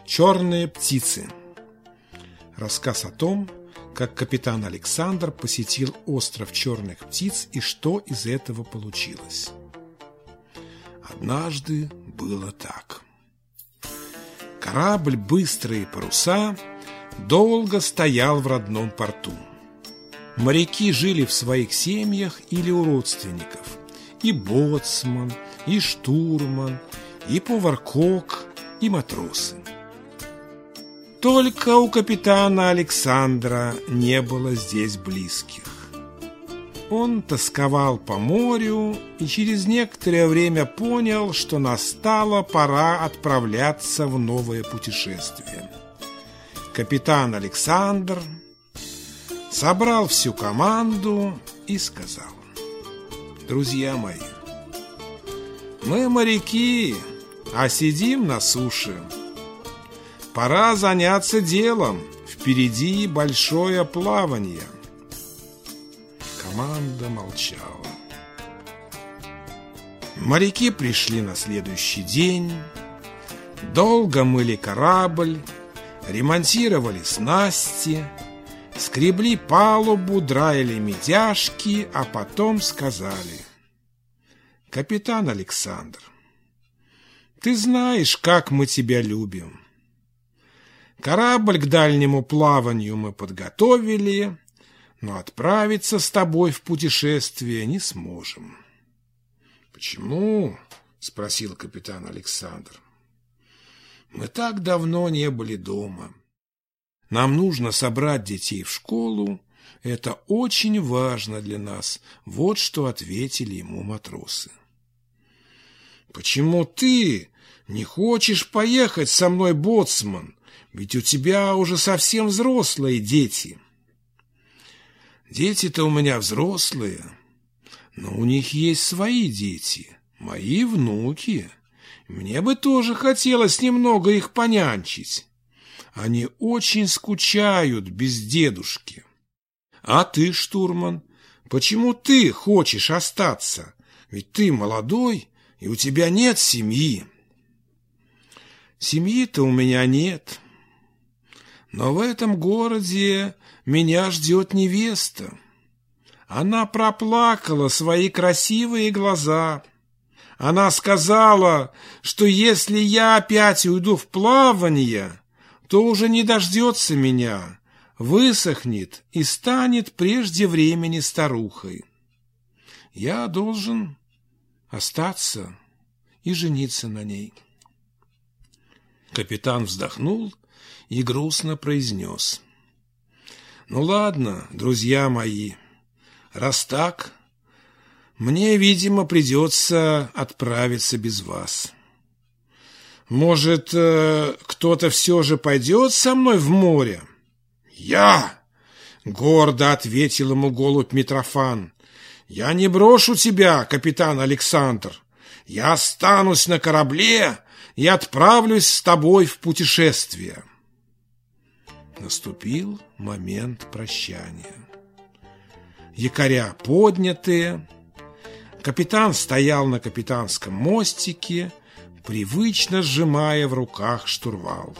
Черные птицы. Рассказ о том, как капитан Александр посетил остров Черных птиц и что из этого получилось. Однажды было так. Корабль «Быстрые паруса» долго стоял в родном порту. Моряки жили в своих семьях или у родственников. И боцман, и штурман, и повар-кок, и матросы. Только у капитана Александра не было здесь близких. Он тосковал по морю и через некоторое время понял, что настала пора отправляться в новое путешествие. Капитан Александр собрал всю команду и сказал: «Друзья мои, мы моряки, а сидим на суше. Пора заняться делом, впереди большое плавание». Команда молчала. Моряки пришли на следующий день, долго мыли корабль, ремонтировали снасти, скребли палубу, драили медяшки, а потом сказали: «Капитан Александр, ты знаешь, как мы тебя любим. Корабль к дальнему плаванию мы подготовили, но отправиться с тобой в путешествие не сможем». «Почему?» — спросил капитан Александр. «Мы так давно не были дома. Нам нужно собрать детей в школу. Это очень важно для нас». Вот что ответили ему матросы. «Почему ты не хочешь поехать со мной, боцман? Ведь у тебя уже совсем взрослые дети». «Дети-то у меня взрослые, но у них есть свои дети, мои внуки. Мне бы тоже хотелось немного их понянчить. Они очень скучают без дедушки. А ты, штурман, почему ты хочешь остаться? Ведь ты молодой, и у тебя нет семьи». «Семьи-то у меня нет. Но в этом городе меня ждет невеста. Она проплакала свои красивые глаза. Она сказала, что если я опять уйду в плавание, то уже не дождется меня, высохнет и станет прежде времени старухой. Я должен остаться и жениться на ней». Капитан вздохнул и грустно произнес: «Ну ладно, друзья мои, раз так, мне, видимо, придется отправиться без вас. Может, кто-то все же пойдет со мной в море?» «Я!» — гордо ответил ему голубь Митрофан. «Я не брошу тебя, капитан Александр. Я останусь на корабле и отправлюсь с тобой в путешествие». Наступил момент прощания. Якоря поднятые, капитан стоял на капитанском мостике, привычно сжимая в руках штурвал.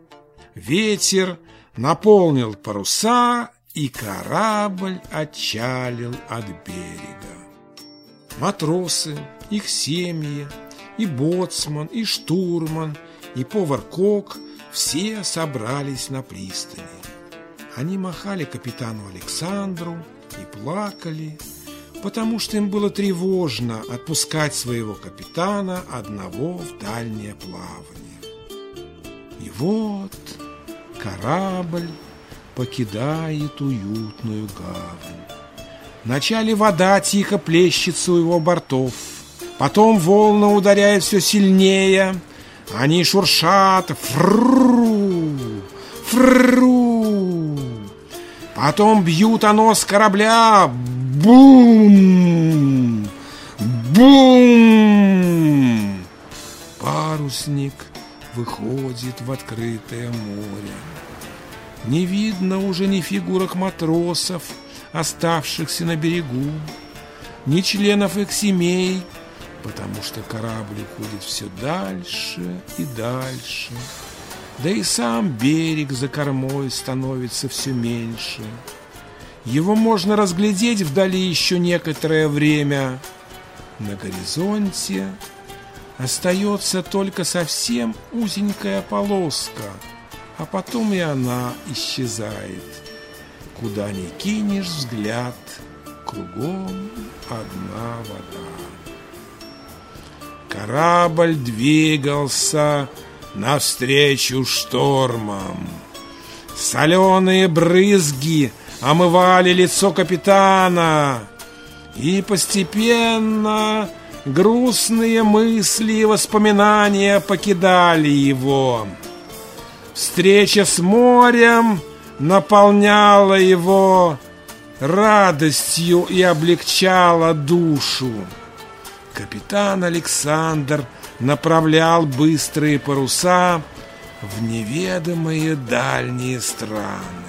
Ветер наполнил паруса, и корабль отчалил от берега. Матросы, их семьи, и боцман, и штурман, и повар-кок все собрались на пристани. Они махали капитану Александру и плакали, потому что им было тревожно отпускать своего капитана одного в дальнее плавание. И вот корабль покидает уютную гавань. Вначале вода тихо плещется у его бортов, потом волны ударяют все сильнее, они шуршат, фру, фру, потом бьют о нос корабля, бум, бум. Парусник выходит в открытое море. Не видно уже ни фигурок матросов, оставшихся на берегу, ни членов их семей, потому что корабль уходит все дальше и дальше, Да и сам берег за кормой становится все меньше. Его можно разглядеть вдали еще некоторое время. На горизонте остается только совсем узенькая полоска, а потом и она исчезает. Куда ни кинешь взгляд, кругом одна вода. Корабль двигался навстречу штормам. Соленые брызги омывали лицо капитана, и постепенно грустные мысли и воспоминания покидали его. Встреча с морем наполняла его радостью и облегчала душу. Капитан Александр направлял быстрые паруса в неведомые дальние страны.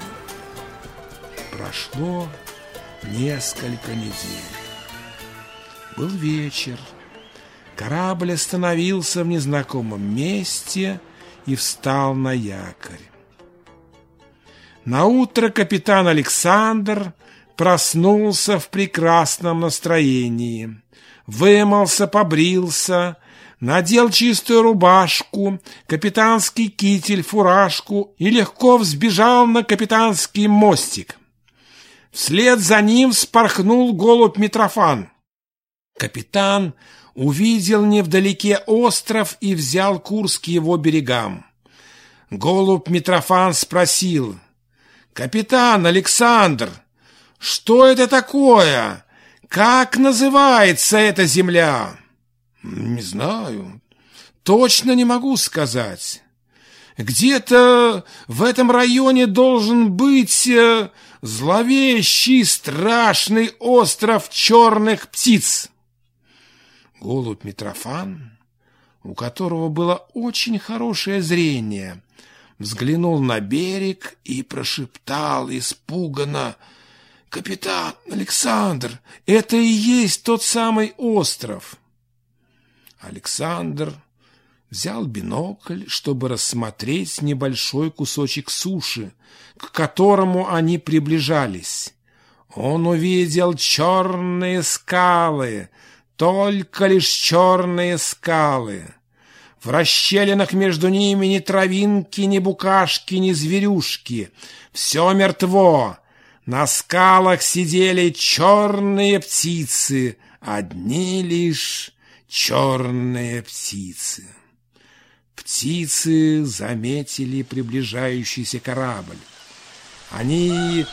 Прошло несколько недель. Был вечер. Корабль остановился в незнакомом месте и встал на якорь. Наутро капитан Александр проснулся в прекрасном настроении. Вымылся, побрился, надел чистую рубашку, капитанский китель, фуражку и легко взбежал на капитанский мостик. Вслед за ним вспорхнул голубь Митрофан. Капитан увидел невдалеке остров и взял курс к его берегам. Голубь Митрофан спросил: «Капитан Александр, что это такое? Как называется эта земля?» «Не знаю, точно не могу сказать. Где-то в этом районе должен быть зловещий, страшный остров черных птиц». Голубь Митрофан, у которого было очень хорошее зрение, взглянул на берег и прошептал испуганно: «Капитан Александр, это и есть тот самый остров». Александр взял бинокль, чтобы рассмотреть небольшой кусочек суши, к которому они приближались. Он увидел черные скалы, только лишь черные скалы. В расщелинах между ними ни травинки, ни букашки, ни зверюшки. Все мертво. На скалах сидели черные птицы, одни лишь черные птицы. Птицы заметили приближающийся корабль. Они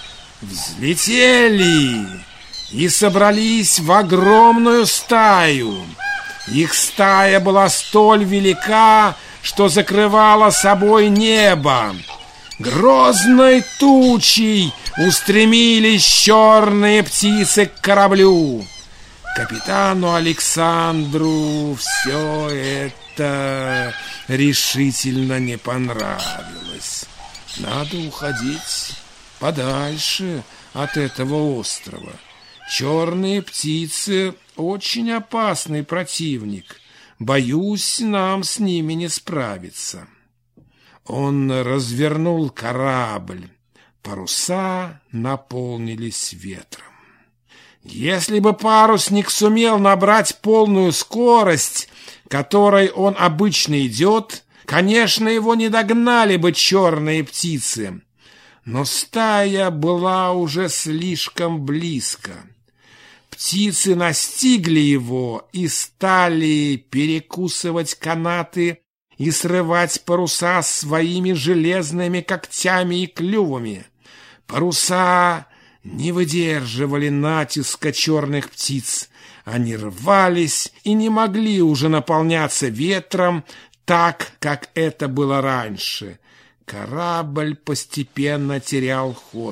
взлетели и собрались в огромную стаю. Их стая была столь велика, что закрывала собой небо. Грозной тучей устремились черные птицы к кораблю. Капитану Александру все это решительно не понравилось. Надо уходить подальше от этого острова. Черные птицы — очень опасный противник. Боюсь, нам с ними не справиться. Он развернул корабль. Паруса наполнились ветром. Если бы парусник сумел набрать полную скорость, которой он обычно идет, конечно, его не догнали бы черные птицы. Но стая была уже слишком близко. Птицы настигли его и стали перекусывать канаты и срывать паруса своими железными когтями и клювами. Паруса не выдерживали натиска черных птиц. Они рвались и не могли уже наполняться ветром так, как это было раньше. Корабль постепенно терял ход.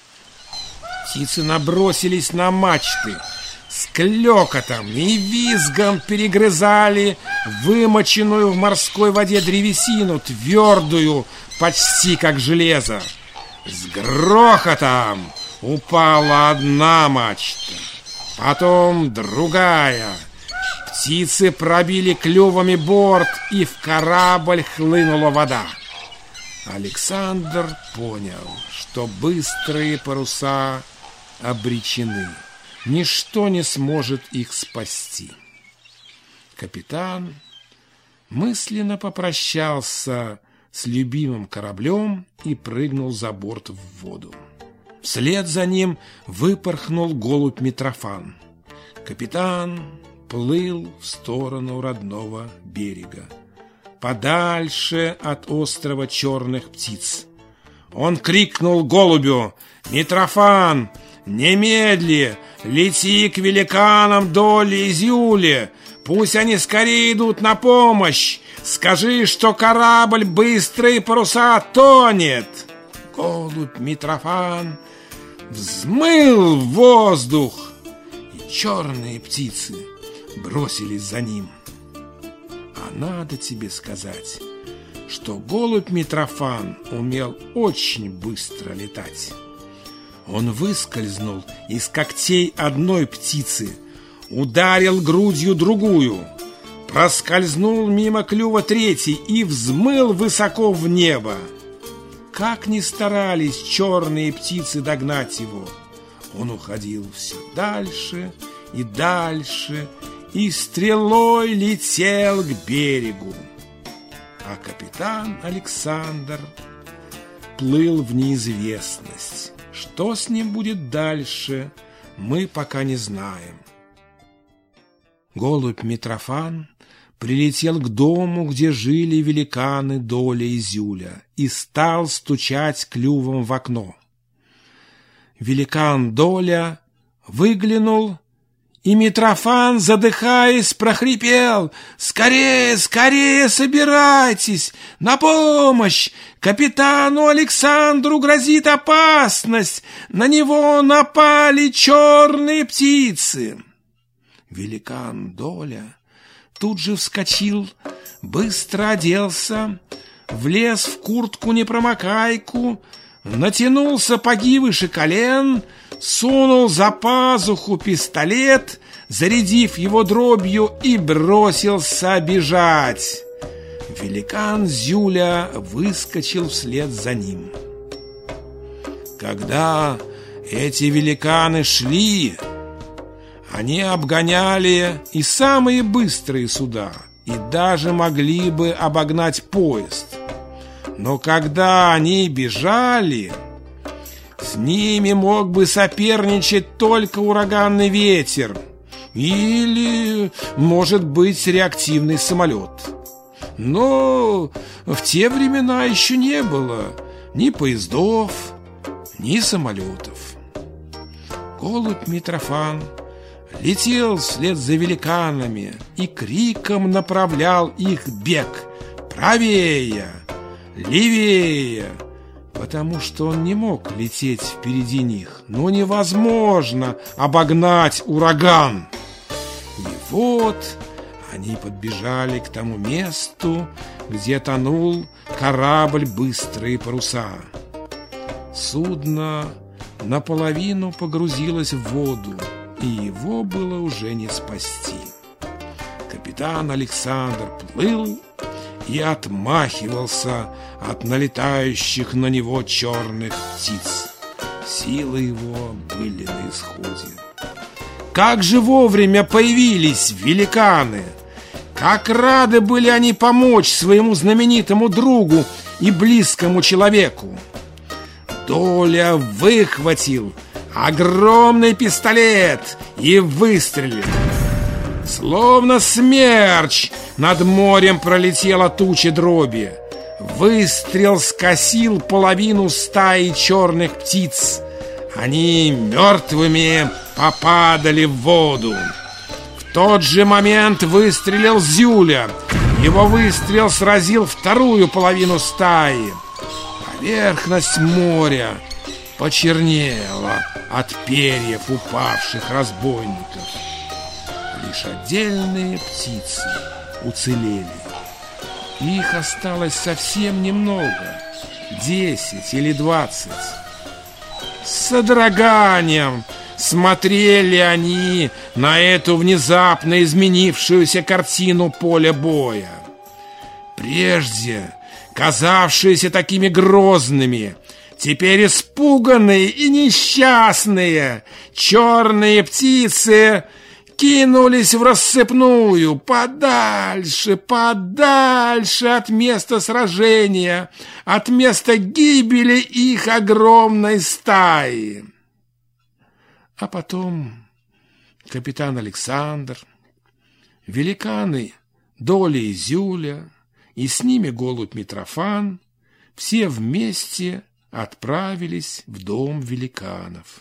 Птицы набросились на мачты, с клёкотом и визгом перегрызали вымоченную в морской воде древесину, твердую, почти как железо. С грохотом упала одна мачта, потом другая. Птицы пробили клювами борт, и в корабль хлынула вода. Александр понял, что быстрые паруса обречены. Ничто не сможет их спасти. Капитан мысленно попрощался с любимым кораблем и прыгнул за борт в воду. Вслед за ним выпорхнул голубь Митрофан. Капитан плыл в сторону родного берега, подальше от острова Черных птиц. Он крикнул голубю: «Митрофан, немедли, лети к великанам Доле и Зюле, пусть они скорее идут на помощь. Скажи, что корабль «Быстрые паруса» тонет». Голубь Митрофан взмыл в воздух, и черные птицы бросились за ним. А надо тебе сказать, что голубь Митрофан умел очень быстро летать. Он выскользнул из когтей одной птицы, ударил грудью другую, проскользнул мимо клюва третьей и взмыл высоко в небо. Как ни старались черные птицы догнать его, он уходил все дальше и дальше и стрелой летел к берегу. А капитан Александр плыл в неизвестность. Что с ним будет дальше, мы пока не знаем. Голубь Митрофан прилетел к дому, где жили великаны Доля и Зюля, и стал стучать клювом в окно. Великан Доля выглянул, и Митрофан, задыхаясь, прохрипел: «Скорее, скорее собирайтесь! На помощь! Капитану Александру грозит опасность! На него напали черные птицы!» Великан Доля тут же вскочил, быстро оделся, влез в куртку-непромокайку, натянул сапоги выше колен, сунул за пазуху пистолет, зарядив его дробью, и бросился бежать. Великан Зюля выскочил вслед за ним. Когда эти великаны шли, они обгоняли и самые быстрые суда, и даже могли бы обогнать поезд. Но когда они бежали, с ними мог бы соперничать только ураганный ветер или, может быть, реактивный самолет. Но в те времена еще не было ни поездов, ни самолетов. Голубь Митрофан летел вслед за великанами и криком направлял их бег правее, левее, потому что он не мог лететь впереди них, но невозможно обогнать ураган. И вот они подбежали к тому месту, где тонул корабль «Быстрые паруса». Судно наполовину погрузилось в воду, и его было уже не спасти. Капитан Александр плыл и отмахивался от налетающих на него черных птиц. Силы его были на исходе. Как же вовремя появились великаны! Как рады были они помочь своему знаменитому другу и близкому человеку! Доля выхватил огромный пистолет и выстрелил. Словно смерч над морем пролетела туча дроби. Выстрел скосил половину стаи черных птиц. Они мертвыми попадали в воду. В тот же момент выстрелил Зюля. Его выстрел сразил вторую половину стаи. Поверхность моря почернела от перьев упавших разбойников. Лишь отдельные птицы уцелели. Их осталось совсем немного, 10 или 20. С содроганием смотрели они на эту внезапно изменившуюся картину поля боя. Прежде казавшиеся такими грозными, теперь испуганные и несчастные, черные птицы кинулись в рассыпную, подальше, подальше от места сражения, от места гибели их огромной стаи. А потом капитан Александр, великаны Доля и Зюля, и с ними голубь Митрофан, все вместе отправились в дом великанов.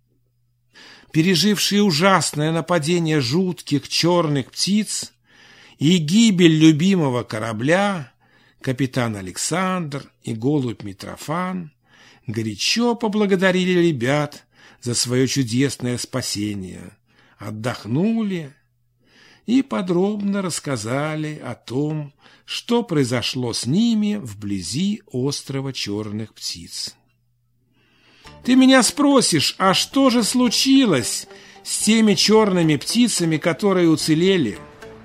Пережившие ужасное нападение жутких черных птиц и гибель любимого корабля, капитан Александр и голубь Митрофан горячо поблагодарили ребят за свое чудесное спасение, отдохнули и подробно рассказали о том, что произошло с ними вблизи острова черных птиц. Ты меня спросишь, а что же случилось с теми черными птицами, которые уцелели?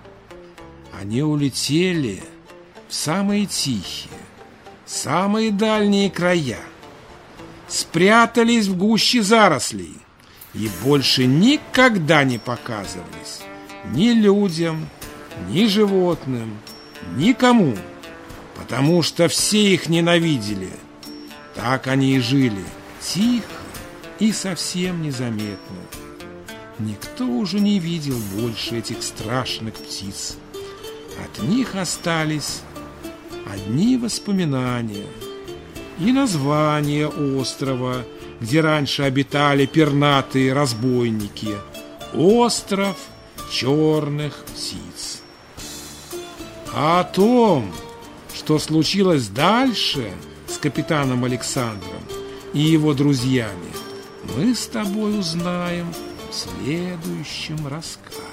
Они улетели в самые тихие, самые дальние края, спрятались в гуще зарослей и больше никогда не показывались ни людям, ни животным, никому, потому что все их ненавидели. Так они и жили, тихо и совсем незаметно. Никто уже не видел больше этих страшных птиц. От них остались одни воспоминания и название острова, где раньше обитали пернатые разбойники. Остров черных птиц. А о том, что случилось дальше с капитаном Александром и его друзьями, мы с тобой узнаем в следующем рассказе.